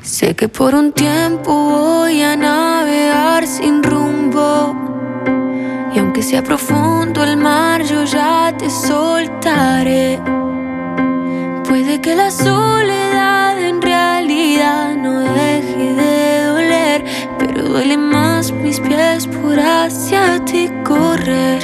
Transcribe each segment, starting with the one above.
Sé que por un tiempo voy a navegar sin rumbo, y aunque sea profundo el mar, yo ya te soltaré. Puede que la soledad en realidad no deje de doler, pero duele más mis pies por hacia ti correr.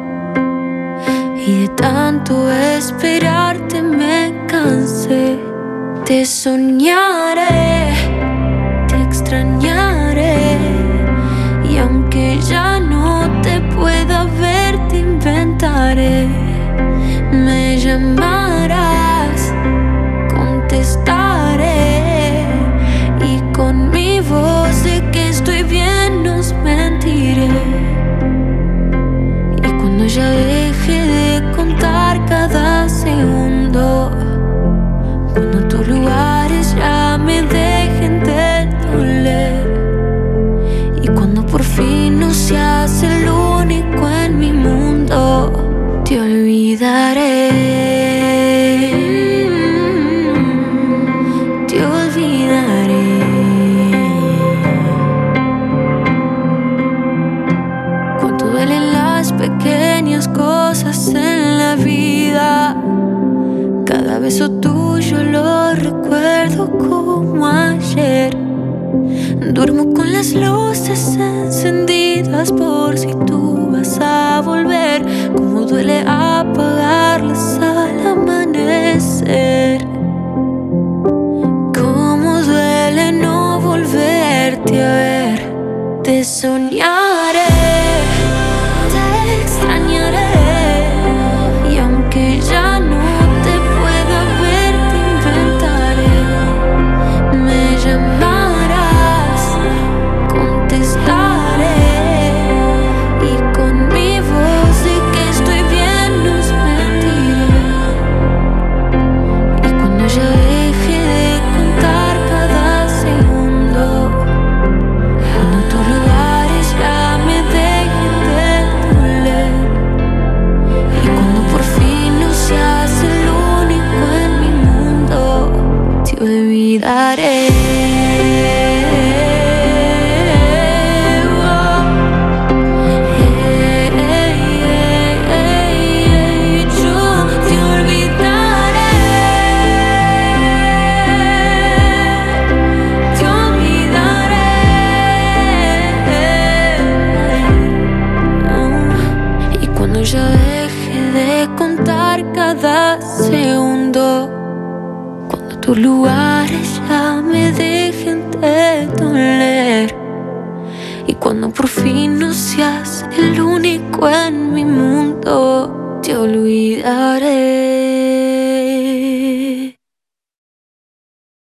Y de tanto esperarte me cansé. Te soñaré, te extrañaré, y aunque ya no te pueda ver, te inventaré. Me llamarás, contestaré, y con mi voz de que estoy bien nos mentiré. Y cuando ya deje de contar cada segundo, cuando tus lugares ya me dejen de doler, y cuando por fin no seas el único en mi mundo, te olvidaré. Te olvidaré. Cuánto duelen las pequeñas cosas en la vida. Cada beso tuyo lo recuerdo como ayer. Duermo con las luces encendidas por si tú vas a volver. Como duele apagarlas al amanecer. Como duele no volverte a ver. Te soñaré, te extrañaré, y aunque ya no te pueda ver, te inventaré. Me llamarás, contestaré, y con mi voz de que estoy bien nos mentiré. Y cuando ya deje de contar cada segundo, cuando tus lugares ya me dejen de doler, y cuando por fin no seas el único en mi mundo, te olvidaré. Yo te olvidaré. Te olvidaré. Y cuando ya deje de contar cada segundo, cuando tus lugares ya me dejen de doler, y cuando por fin no seas el único en mi mundo, te olvidaré.